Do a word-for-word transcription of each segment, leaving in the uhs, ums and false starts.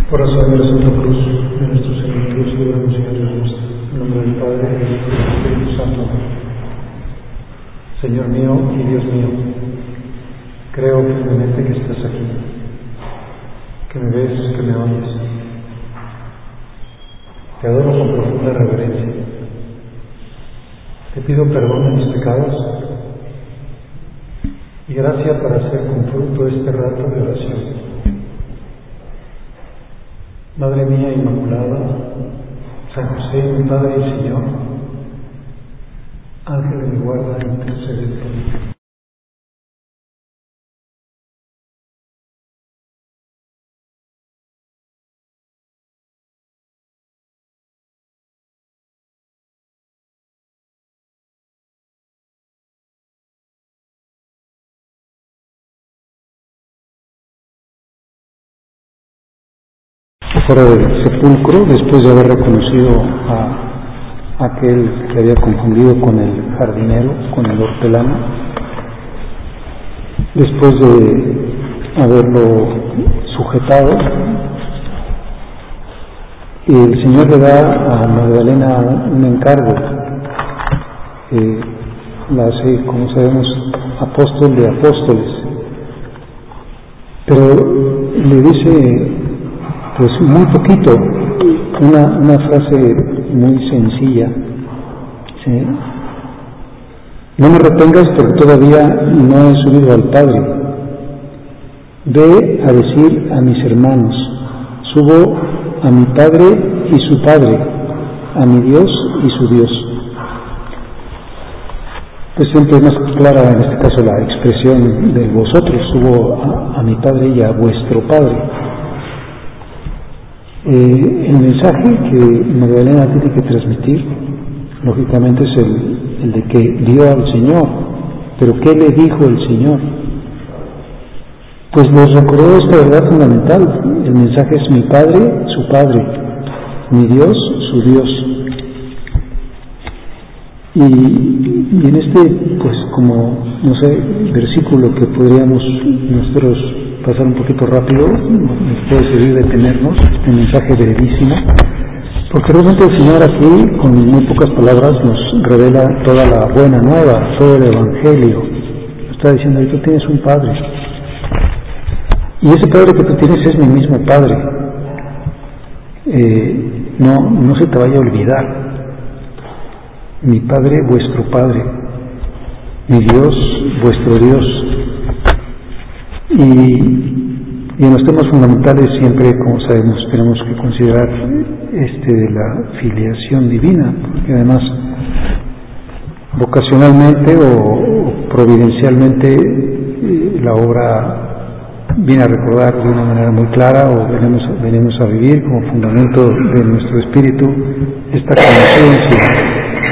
Oración de la Santa Cruz de nuestro Señor, Dios y gran Señor Dios nuestro. En nombre del Padre, del Hijo y del Espíritu Santo. Señor mío y Dios mío, creo firmemente que estás aquí, que me ves, que me oyes. Te adoro con profunda reverencia. Te pido perdón de mis pecados y gracia para hacer con fruto este rato de oración. Madre mía Inmaculada, San José, mi Padre y Señor, Ángel de mi guarda, intercede por mí. Fuera del sepulcro, después de haber reconocido a aquel que había confundido con el jardinero, con el hortelano, después de haberlo sujetado, el Señor le da a Magdalena un encargo, eh, la hace, como sabemos, apóstol de apóstoles, pero le dice pues muy poquito, una, una frase muy sencilla, ¿sí? No me retengas porque todavía no he subido al Padre. Ve a decir a mis hermanos, subo a mi Padre y su Padre, a mi Dios y su Dios. Pues siempre es más clara en este caso la expresión de vosotros, subo a, a mi Padre y a vuestro Padre. Eh, el mensaje que Magdalena tiene que transmitir, lógicamente, es el, el de que dio al Señor. Pero ¿qué le dijo el Señor? Pues les recordó esta verdad fundamental. El mensaje es mi Padre, su Padre, mi Dios, su Dios. Y, y en este, pues como, no sé, versículo que podríamos nosotros pasar un poquito rápido, nos puede servir de detenernos, un mensaje brevísimo, porque realmente el Señor aquí, con muy pocas palabras, nos revela toda la buena nueva, todo el Evangelio. Nos está diciendo, tú tienes un Padre, y ese Padre que tú tienes es mi mismo Padre. Eh, no, no se te vaya a olvidar, mi Padre, vuestro Padre, mi Dios, vuestro Dios. Y, y en los temas fundamentales siempre, como sabemos, tenemos que considerar este de la filiación divina, porque además vocacionalmente o providencialmente eh, la obra viene a recordar de una manera muy clara, o venimos, venimos a vivir como fundamento de nuestro espíritu esta conciencia.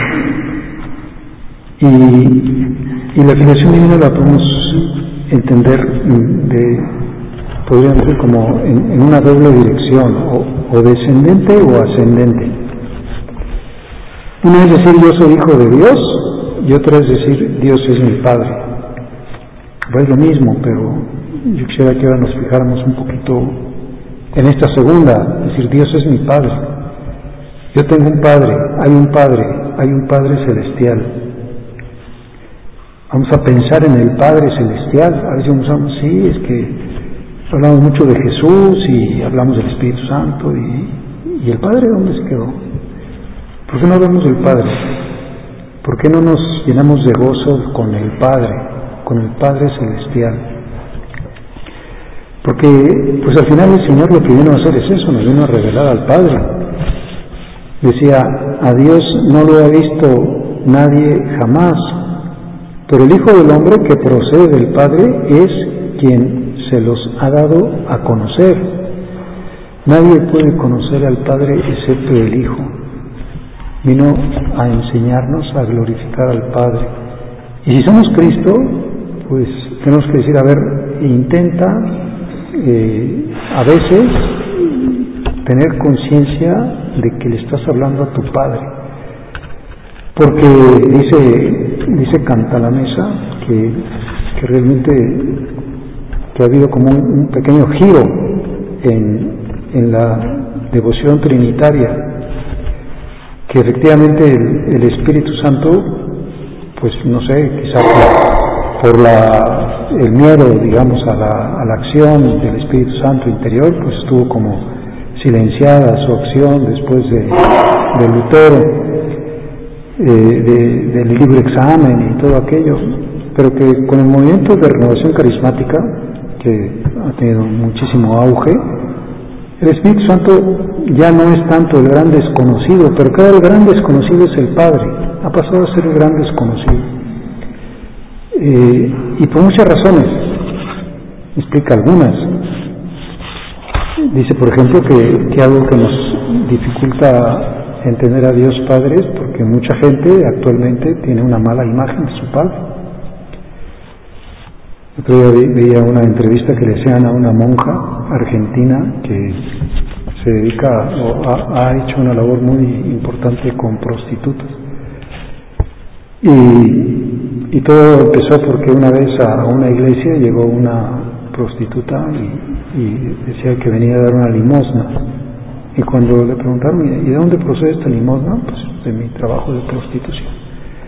Y, y la filiación divina la podemos entender de, podríamos decir, como en, en una doble dirección, o, o descendente o ascendente. Una es decir, yo soy hijo de Dios, y otra es decir, Dios es mi Padre. Pues es lo mismo, pero yo quisiera que ahora nos fijáramos un poquito en esta segunda, es decir, Dios es mi Padre. Yo tengo un Padre, hay un Padre, hay un Padre celestial. Vamos a pensar en el Padre Celestial. A veces pensamos, sí, es que hablamos mucho de Jesús y hablamos del Espíritu Santo, y, y el Padre, ¿dónde se quedó? ¿Por qué no hablamos del Padre? ¿Por qué no nos llenamos de gozo con el Padre, con el Padre Celestial? Porque, pues al final el Señor lo que vino a hacer es eso, nos vino a revelar al Padre. Decía, a Dios no lo ha visto nadie jamás, pero el Hijo del Hombre que procede del Padre es quien se los ha dado a conocer. Nadie puede conocer al Padre excepto el Hijo. Vino a enseñarnos a glorificar al Padre. Y si somos Cristo, pues tenemos que decir, a ver, intenta eh, a veces tener conciencia de que le estás hablando a tu Padre. Porque dice... Dice Cantalamessa que, que realmente que ha habido como un, un pequeño giro en, en la devoción trinitaria, que efectivamente el, el Espíritu Santo, pues no sé, quizá por, por la, el miedo, digamos, a la, a la acción del Espíritu Santo interior, pues estuvo como silenciada su acción después de, de Lutero, eh, de, del libre examen y todo aquello, pero que con el movimiento de renovación carismática, que ha tenido muchísimo auge, el Espíritu Santo ya no es tanto el gran desconocido, pero cada el gran desconocido es el Padre, ha pasado a ser el gran desconocido. Eh, y por muchas razones, explica algunas. Dice, por ejemplo, que, que algo que nos dificulta entender a Dios Padre es porque mucha gente actualmente tiene una mala imagen de su Padre. Otro día veía una entrevista que le hacían a una monja argentina que se dedica o ha, ha hecho una labor muy importante con prostitutas. Y, y todo empezó porque una vez a una iglesia llegó una prostituta y, y decía que venía a dar una limosna. Y cuando le preguntaron, ¿y de dónde procede esta limosna? Pues de mi trabajo de prostitución.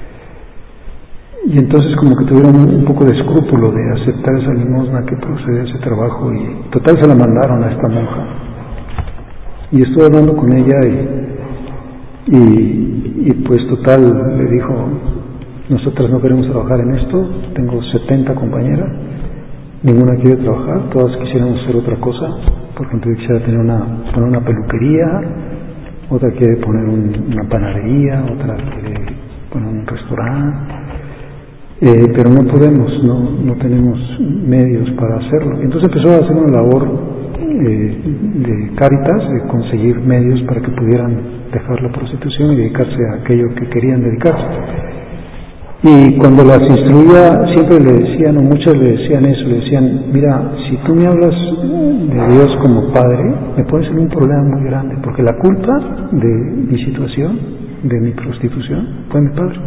Y entonces como que tuvieron un poco de escrúpulo de aceptar esa limosna que procede de ese trabajo, y total se la mandaron a esta monja. Y estuve hablando con ella y, y, y pues total le dijo, nosotras no queremos trabajar en esto, tengo setenta compañeras, ninguna quiere trabajar, todas quisiéramos hacer otra cosa. Por ejemplo, yo quisiera tener una, poner una peluquería, otra quiere poner un, una panadería, otra quiere poner un restaurante. Eh, pero no podemos, no, no tenemos medios para hacerlo. Entonces empezó a hacer una labor eh, de Cáritas, de conseguir medios para que pudieran dejar la prostitución y dedicarse a aquello que querían dedicarse. Y cuando las instruía, siempre le decían, o muchas le decían eso, le decían, mira, si tú me hablas de Dios como Padre, me pones en un problema muy grande, porque la culpa de mi situación, de mi prostitución, fue mi Padre.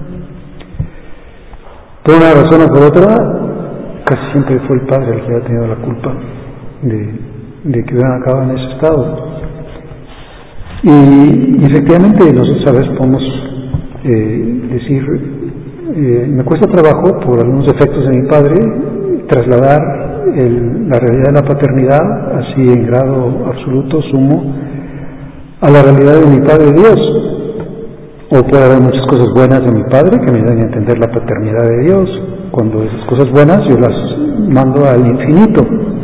Por una razón o por otra, casi siempre fue el Padre el que ha tenido la culpa de, de que hubieran acabado en ese estado. Y, y efectivamente nosotros a veces podemos eh, decir, eh, me cuesta trabajo por algunos defectos de mi Padre trasladar el, la realidad de la paternidad así en grado absoluto, sumo, a la realidad de mi Padre Dios. O puede haber muchas cosas buenas de mi Padre que me dan a entender la paternidad de Dios, cuando esas cosas buenas yo las mando al infinito.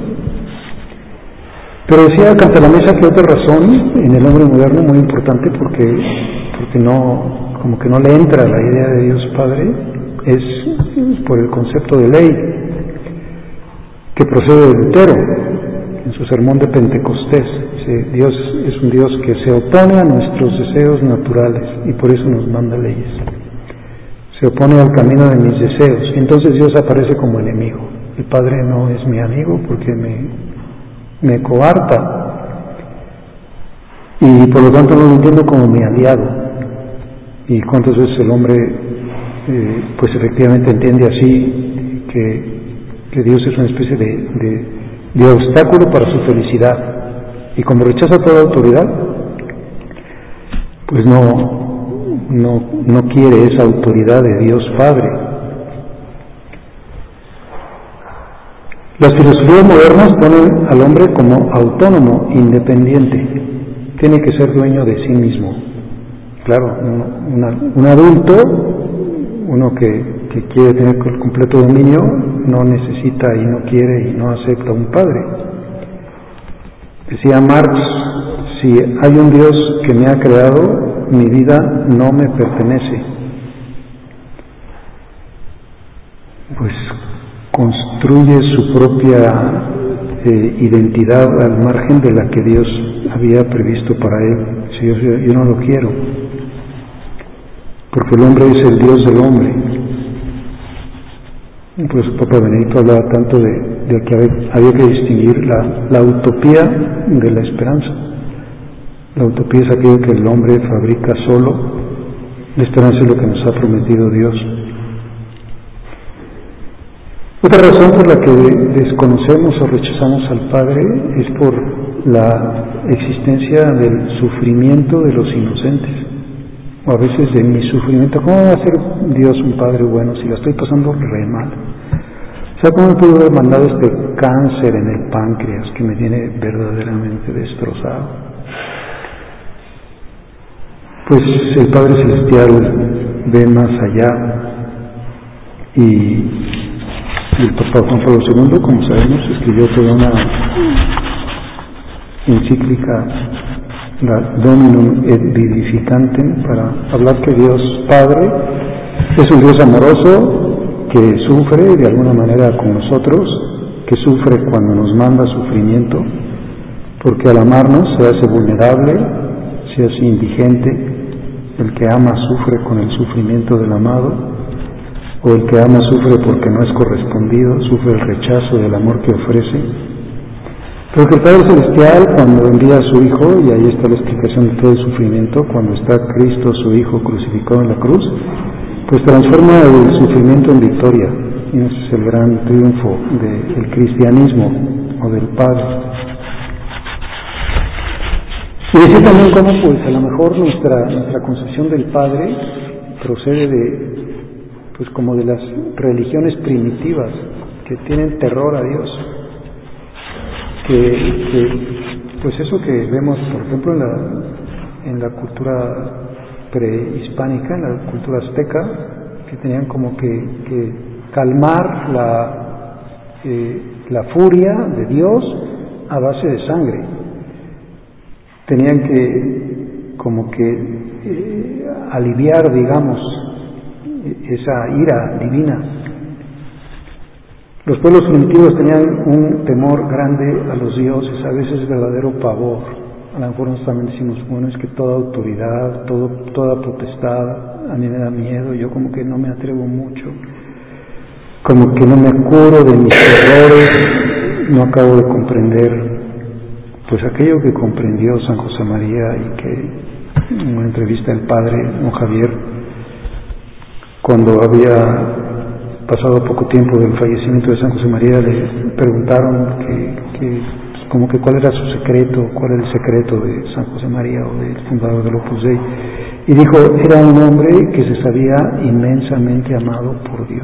Pero decía Cantalamessa que otra razón en el hombre moderno muy importante, porque, porque no, como que no le entra la idea de Dios Padre, es por el concepto de ley que procede de Lutero en su sermón de Pentecostés. Dice, Dios es un Dios que se opone a nuestros deseos naturales y por eso nos manda leyes. Se opone al camino de mis deseos. Entonces Dios aparece como enemigo. El Padre no es mi amigo porque me, me coarta y por lo tanto no lo entiendo como mi aliado. Y cuántas veces el hombre eh, pues efectivamente entiende así que, que Dios es una especie de, de, de obstáculo para su felicidad. Y como rechaza toda autoridad, pues no, no, no quiere esa autoridad de Dios Padre. Las filosofías modernas ponen al hombre como autónomo, independiente. Tiene que ser dueño de sí mismo. Claro, un, una, un adulto, uno que, que quiere tener el completo dominio, no necesita y no quiere y no acepta un padre. Decía Marx, si hay un Dios que me ha creado, mi vida no me pertenece. Pues construye su propia eh, identidad al margen de la que Dios había previsto para él. Si yo, yo no lo quiero, porque el hombre es el Dios del hombre. Por eso Papa Benedicto hablaba tanto de, de que había, había que distinguir la, la utopía de la esperanza. La utopía es aquello que el hombre fabrica solo, la esperanza es lo que nos ha prometido Dios. Otra razón por la que desconocemos o rechazamos al Padre es por la existencia del sufrimiento de los inocentes, o a veces de mi sufrimiento. ¿Cómo va a ser Dios un Padre bueno si la estoy pasando re mal? O sea, ¿cómo me pudo haber mandado este cáncer en el páncreas que me tiene verdaderamente destrozado? Pues el Padre Celestial ve más allá, y el Papa Juan Pablo segundo, como sabemos, escribió toda una encíclica, la Dominum et Vivificantem, para hablar que Dios Padre es un Dios amoroso que sufre de alguna manera con nosotros, que sufre cuando nos manda sufrimiento, porque al amarnos se hace vulnerable, se hace indigente. El que ama sufre con el sufrimiento del amado, o el que ama sufre porque no es correspondido, sufre el rechazo del amor que ofrece. Porque el Padre Celestial, cuando envía a su Hijo, y ahí está la explicación de todo el sufrimiento, cuando está Cristo, su Hijo, crucificado en la cruz, pues transforma el sufrimiento en victoria. Y ese es el gran triunfo del cristianismo o del Padre. Y decir también cómo, pues, a lo mejor nuestra, nuestra concepción del Padre procede de, pues, como de las religiones primitivas que tienen terror a Dios. Que, que pues eso que vemos, por ejemplo, en la, en la cultura prehispánica, en la cultura azteca, que tenían como que, que calmar la, eh, la furia de Dios a base de sangre. Tenían que como que eh, aliviar, digamos, esa ira divina. Los pueblos primitivos tenían un temor grande a los dioses, a veces verdadero pavor. A lo mejor nosotros también decimos, bueno, es que toda autoridad, todo, toda potestad, a mí me da miedo, yo como que no me atrevo mucho, como que no me curo de mis errores, no acabo de comprender, pues aquello que comprendió San José María, y que en una entrevista el padre don Javier, cuando había pasado poco tiempo del fallecimiento de San José María, le preguntaron que, que como que cuál era su secreto, cuál era el secreto de San José María o del fundador del Opus Dei, y dijo, era un hombre que se sabía inmensamente amado por Dios,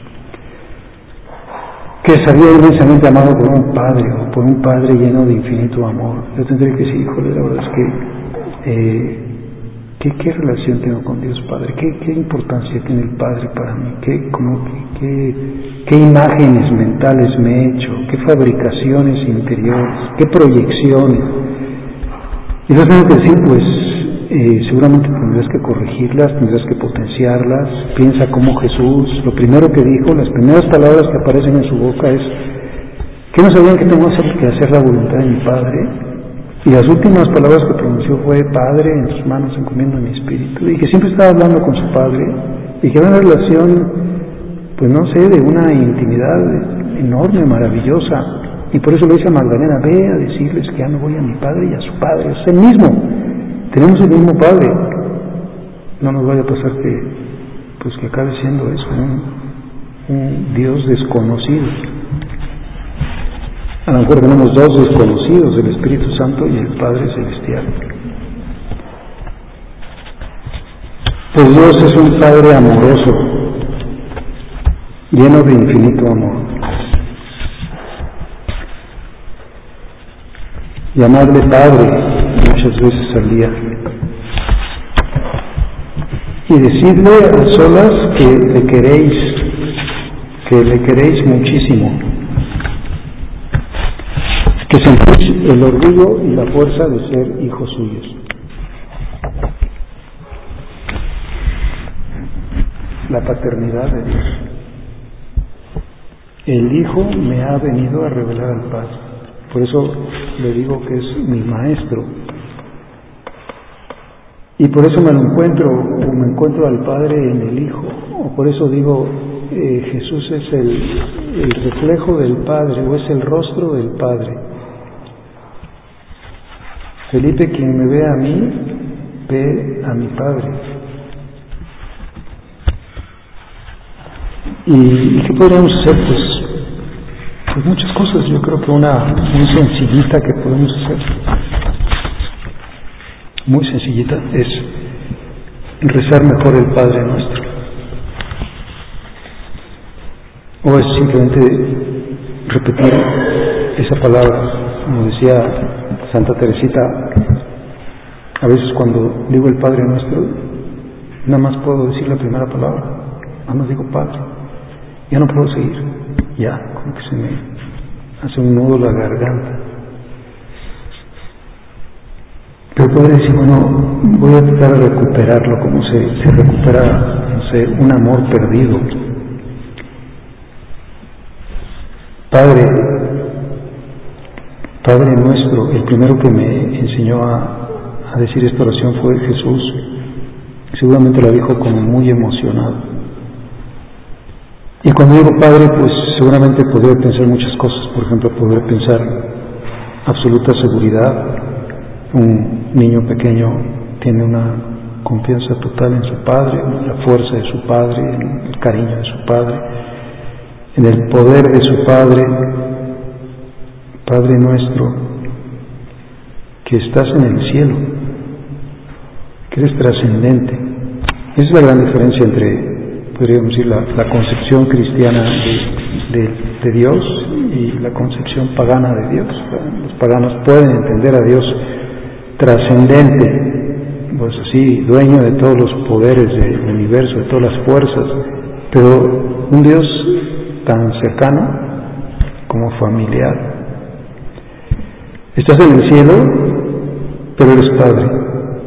que se sabía inmensamente amado por un Padre, o por un Padre lleno de infinito amor. Yo tendré que decir, híjole, la verdad es que eh, ¿Qué, ¿Qué relación tengo con Dios Padre? ¿Qué, qué importancia tiene el Padre para mí? ¿Qué, como, qué, ¿Qué imágenes mentales me he hecho? ¿Qué fabricaciones interiores? ¿Qué proyecciones? Y entonces tengo que decir, pues eh, seguramente tendrás que corregirlas, tendrás que potenciarlas. Piensa como Jesús, lo primero que dijo, las primeras palabras que aparecen en su boca es, ¿qué no sabían que tengo que hacer la voluntad de mi Padre? Y las últimas palabras que pronunció fue, Padre, en tus manos encomiendo mi espíritu. Y que siempre estaba hablando con su Padre, y que era una relación, pues no sé, de una intimidad enorme, maravillosa. Y por eso le dice a Magdalena, ve a decirles que ya no voy a mi Padre y a su Padre. Es el mismo, tenemos el mismo Padre. No nos vaya a pasar que, pues que acabe siendo eso, un, un Dios desconocido. A lo mejor tenemos dos desconocidos, el Espíritu Santo y el Padre Celestial. Pues Dios es un Padre amoroso, lleno de infinito amor. Llamadle Padre muchas veces al día. Y decidle a solas que le queréis, que le queréis muchísimo. Que sentís el orgullo y la fuerza de ser hijos suyos. La paternidad de Dios. El Hijo me ha venido a revelar al Padre. Por eso le digo que es mi maestro. Y por eso me lo encuentro, o me encuentro al Padre en el Hijo. O por eso digo, eh, Jesús es el, el reflejo del Padre, o es el rostro del Padre. Felipe, quien me ve a mí, ve a mi Padre. ¿Y qué podríamos hacer? Pues pues muchas cosas. Yo creo que una muy sencillita que podemos hacer, muy sencillita, es rezar mejor el Padre Nuestro. O es simplemente repetir esa palabra, como decía Santa Teresita. A veces cuando digo el Padre Nuestro, nada más puedo decir la primera palabra, nada más digo Padre, ya no puedo seguir, ya, como que se me hace un nudo la garganta. Pero poder decir, bueno, voy a tratar de recuperarlo, como se, se recupera, no sé, un amor perdido. Padre, Padre Nuestro, el primero que me enseñó a a decir esta oración fue Jesús. Seguramente la dijo como muy emocionado. Y cuando digo Padre, pues seguramente podría pensar muchas cosas. Por ejemplo, poder pensar absoluta seguridad. Un niño pequeño tiene una confianza total en su Padre, en la fuerza de su Padre, en el cariño de su Padre, en el poder de su Padre. Padre Nuestro, que estás en el cielo, que eres trascendente. Esa es la gran diferencia entre, podríamos decir, la, la concepción cristiana de, de, de Dios y la concepción pagana de Dios. Los paganos pueden entender a Dios trascendente, pues así, dueño de todos los poderes del universo, de todas las fuerzas, pero un Dios tan cercano como familiar. Estás en el cielo, pero eres Padre.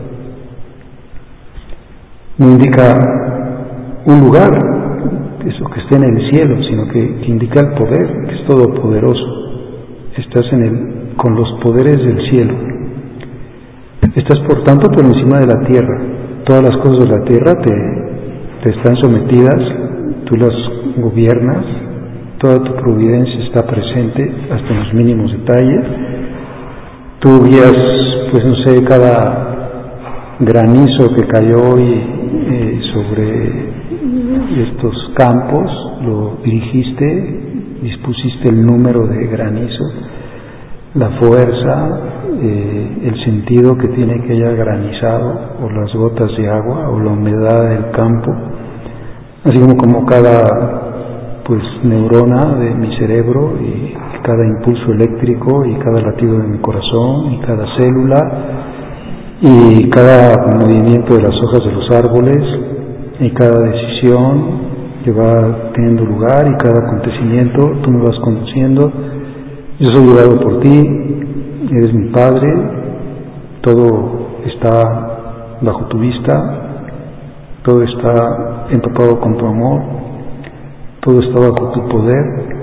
No indica un lugar, eso que esté en el cielo, sino que, que indica el poder, que es todopoderoso. Estás en el, con los poderes del cielo. Estás por tanto por encima de la tierra. Todas las cosas de la tierra te, te están sometidas, tú las gobiernas, toda tu providencia está presente hasta en los mínimos detalles. Tú guías, pues no sé, cada granizo que cayó hoy eh, sobre estos campos, lo dirigiste, dispusiste el número de granizo, la fuerza, eh, el sentido que tiene que haya granizado, o las gotas de agua, o la humedad del campo, así como, como cada pues neurona de mi cerebro, y cada impulso eléctrico, y cada latido de mi corazón, y cada célula, y cada movimiento de las hojas de los árboles, y cada decisión que va teniendo lugar, y cada acontecimiento, tú me vas conduciendo. Yo soy guiado por ti, eres mi Padre, todo está bajo tu vista, todo está empapado con tu amor, todo está bajo tu poder.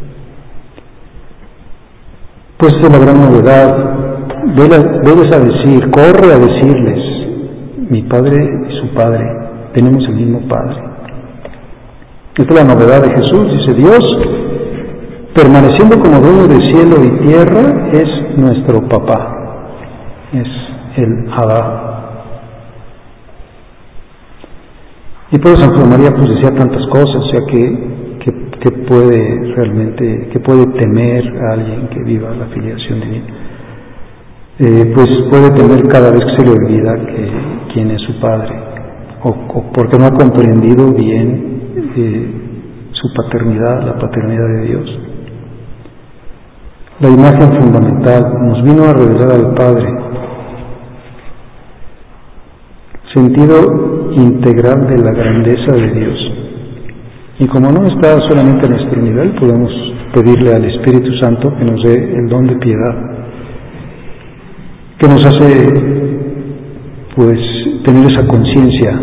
Pues esta es la gran novedad. Debes a decir, corre a decirles, mi Padre y su Padre, tenemos el mismo Padre. Esta es la novedad de Jesús, dice Dios, permaneciendo como dueño de cielo y tierra, es nuestro papá, es el Abba. Y por eso San María pues decía tantas cosas, o sea que, que, que puede realmente, que puede temer a alguien que viva la filiación divina. Eh, pues puede temer cada vez que se le olvida que quién es su Padre, o, o porque no ha comprendido bien eh, su paternidad, la paternidad de Dios. La imagen fundamental nos vino a revelar al Padre, sentido integral de la grandeza de Dios. Y como no está solamente a nuestro nivel, podemos pedirle al Espíritu Santo que nos dé el don de piedad, que nos hace pues tener esa conciencia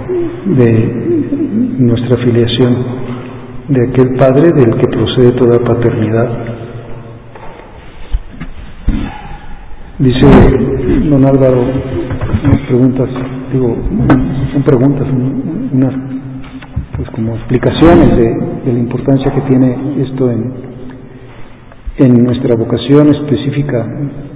de nuestra filiación, de aquel Padre del que procede toda paternidad. Dice don Álvaro, unas preguntas, digo, son preguntas, unas pues como explicaciones de, de la importancia que tiene esto en, en nuestra vocación específica.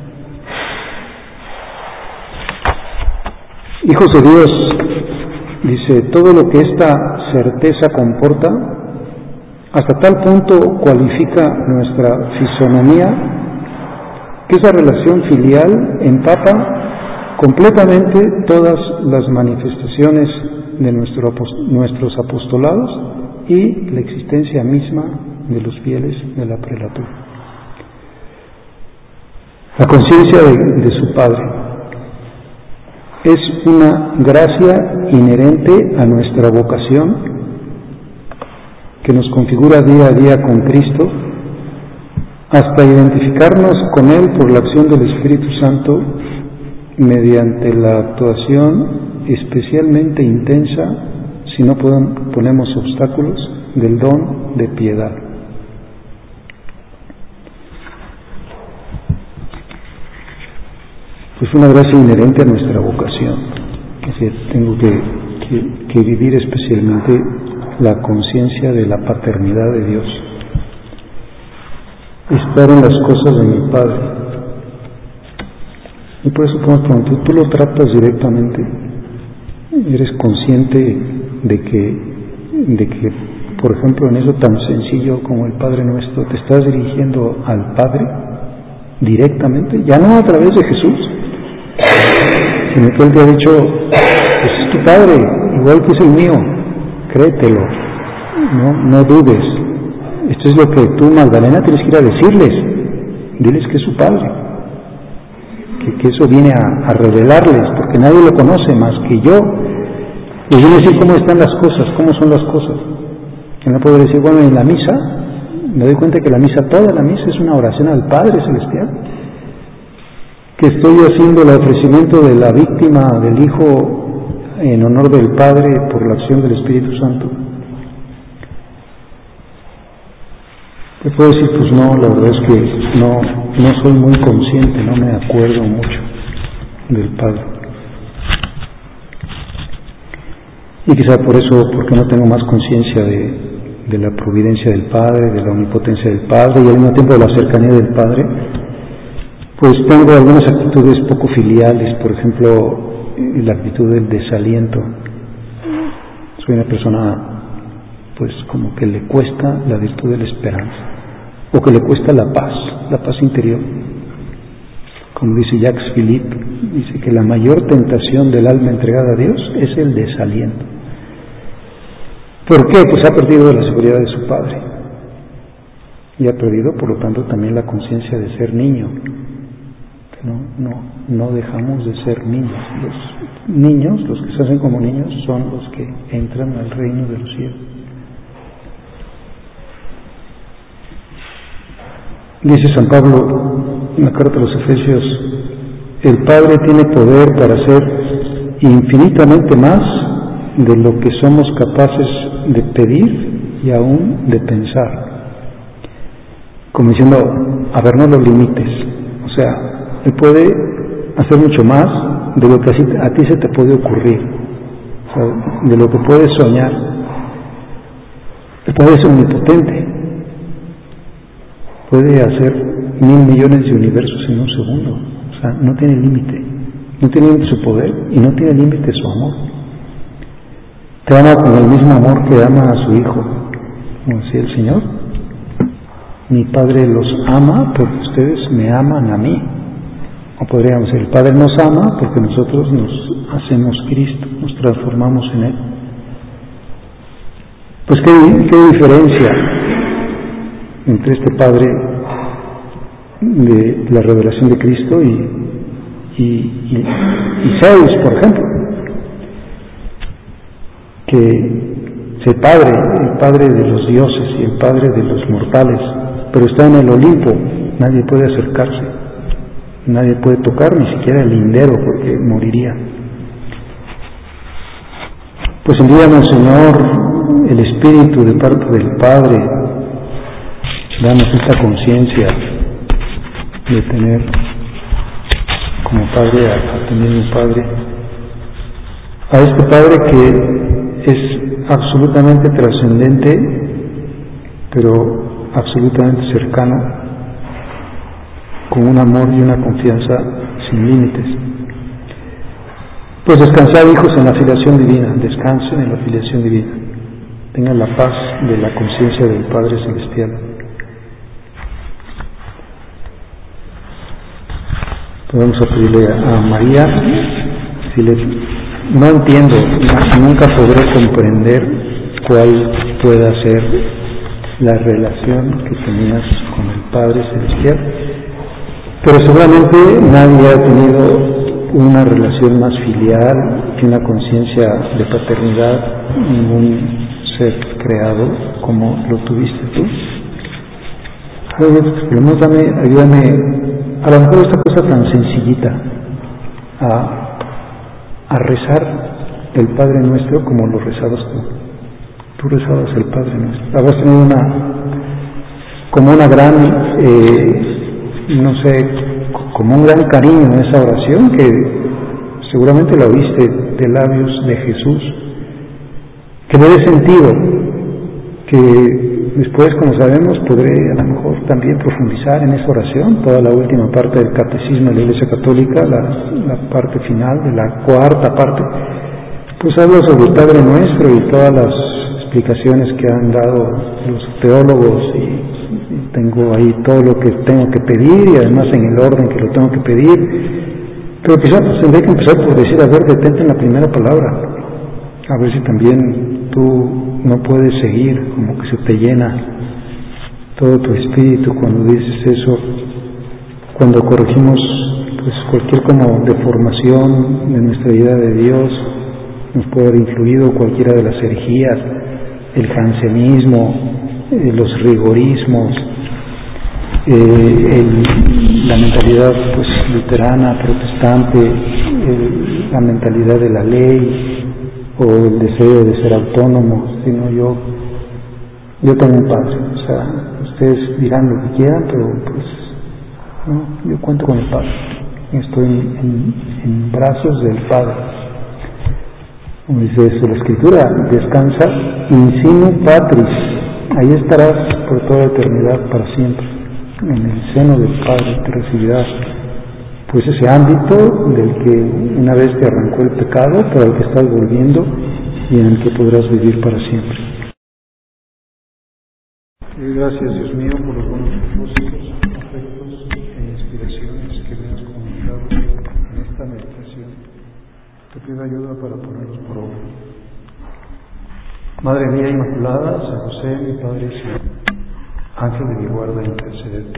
Hijos de Dios, dice, todo lo que esta certeza comporta hasta tal punto cualifica nuestra fisonomía que esa relación filial empapa completamente todas las manifestaciones de nuestro, nuestros apostolados y la existencia misma de los fieles de la prelatura. La conciencia de, de su Padre es una gracia inherente a nuestra vocación que nos configura día a día con Cristo hasta identificarnos con Él por la acción del Espíritu Santo mediante la actuación especialmente intensa, si no podemos, ponemos obstáculos, del don de piedad. Pues una gracia inherente a nuestra vocación. Es decir, tengo que, que, que vivir especialmente la conciencia de la paternidad de Dios. Estar en las cosas de mi Padre. Y por eso podemos preguntar, ¿tú lo tratas directamente? ¿Eres consciente de que, de que, por ejemplo, en eso tan sencillo como el Padre Nuestro, te estás dirigiendo al Padre directamente? Ya no a través de Jesús, sino que Él te ha dicho, pues es tu Padre, igual que es el mío, créetelo, no, no dudes. Esto es lo que tú, Magdalena, tienes que ir a decirles. Diles que es su Padre, que, que eso viene a, a revelarles, porque nadie lo conoce más que yo. Les voy a decir cómo están las cosas, cómo son las cosas. Que no puedo decir, bueno, en la misa, me doy cuenta que la misa, toda la misa es una oración al Padre Celestial, que estoy haciendo el ofrecimiento de la víctima del Hijo en honor del Padre por la acción del Espíritu Santo. Te puedo decir, pues no, la verdad es que no, no soy muy consciente, no me acuerdo mucho del Padre. Y quizá por eso, porque no tengo más conciencia de, de la providencia del Padre, de la omnipotencia del Padre y al mismo tiempo de la cercanía del Padre, pues tengo algunas actitudes poco filiales, por ejemplo, la actitud del desaliento. Soy una persona, pues como que le cuesta la virtud de la esperanza, o que le cuesta la paz, la paz interior. Como dice Jacques Philippe, dice que la mayor tentación del alma entregada a Dios es el desaliento. ¿Por qué? Pues ha perdido la seguridad de su Padre y ha perdido, por lo tanto, también la conciencia de ser niño. No, no, no dejamos de ser niños. Los niños, los que se hacen como niños, son los que entran al reino de los cielos. Dice San Pablo en la carta a los Efesios, el Padre tiene poder para hacer infinitamente más de lo que somos capaces de pedir y aún de pensar. Como diciendo, a ver, no los limites. O sea, Él puede hacer mucho más de lo que a ti se te puede ocurrir, o sea, de lo que puedes soñar. El Padre es omnipotente. Puede hacer mil millones de universos en un segundo. O sea, no tiene límite. No tiene límite su poder y no tiene límite su amor. Te ama con el mismo amor que ama a su Hijo, como decía el Señor. Mi Padre los ama porque ustedes me aman a mí. O podríamos decir, el Padre nos ama porque nosotros nos hacemos Cristo, nos transformamos en Él. Pues qué, qué diferencia entre este Padre de la revelación de Cristo y, y, y, y Zeus, por ejemplo, que es el Padre, el Padre de los dioses y el Padre de los mortales, pero está en el Olimpo, nadie puede acercarse, nadie puede tocar, ni siquiera el lindero, porque moriría. Pues envíanos, Señor, el Espíritu de parte del Padre. Danos esta conciencia de tener como Padre a, a tu mismo Padre, a este Padre que es absolutamente trascendente, pero absolutamente cercano, con un amor y una confianza sin límites. Pues descansad, hijos, en la filiación divina, descansen en la filiación divina. tengas la paz de la conciencia del Padre Celestial. Podemos pedirle a María, si le, no entiendo, nunca podré comprender cuál pueda ser la relación que tenías con el Padre Celestial, pero seguramente nadie ha tenido una relación más filial que una conciencia de paternidad, ningún ser creado como lo tuviste tú. Oye, pues, dame, ayúdame, a lo mejor esta cosa tan sencillita, a, a rezar el Padre Nuestro como lo rezabas tú. Tú rezabas el Padre Nuestro. Habrás tenido una, como una gran, eh, no sé, como un gran cariño en esa oración que seguramente la oíste de labios de Jesús, que le dé sentido, que después, como sabemos, podré a lo mejor también profundizar en esa oración, toda la última parte del Catecismo de la Iglesia Católica, la, la parte final de la cuarta parte, pues habla sobre el Padre Nuestro y todas las explicaciones que han dado los teólogos, y tengo ahí todo lo que tengo que pedir y además en el orden que lo tengo que pedir, pero quizás tendré que empezar por decir, a ver, detente en la primera palabra, a ver si también tú no puedes seguir, como que se te llena todo tu espíritu cuando dices eso, cuando corregimos pues cualquier como deformación de nuestra idea de Dios, nos puede haber influido cualquiera de las herejías, el jansenismo, eh, los rigorismos, eh, el, la mentalidad pues luterana, protestante, el, la mentalidad de la ley o el deseo de ser autónomo, sino yo yo tengo un padre, o sea, ustedes dirán lo que quieran, pero pues no, yo cuento con el Padre, estoy en, en, en brazos del Padre. Como dice eso, la Escritura, descansa in sinu patris, ahí estarás por toda la eternidad, para siempre, en el seno del Padre te recibirás pues ese ámbito del que una vez te arrancó el pecado, pero al que estás volviendo y en el que podrás vivir para siempre. Y gracias, Dios mío, por los buenos propósitos, afectos e inspiraciones que me has comunicado en esta meditación. Te pido ayuda para ponerlos por obra. Madre mía Inmaculada, San José, mi Padre y Señor, Ángel de mi guarda, intercede.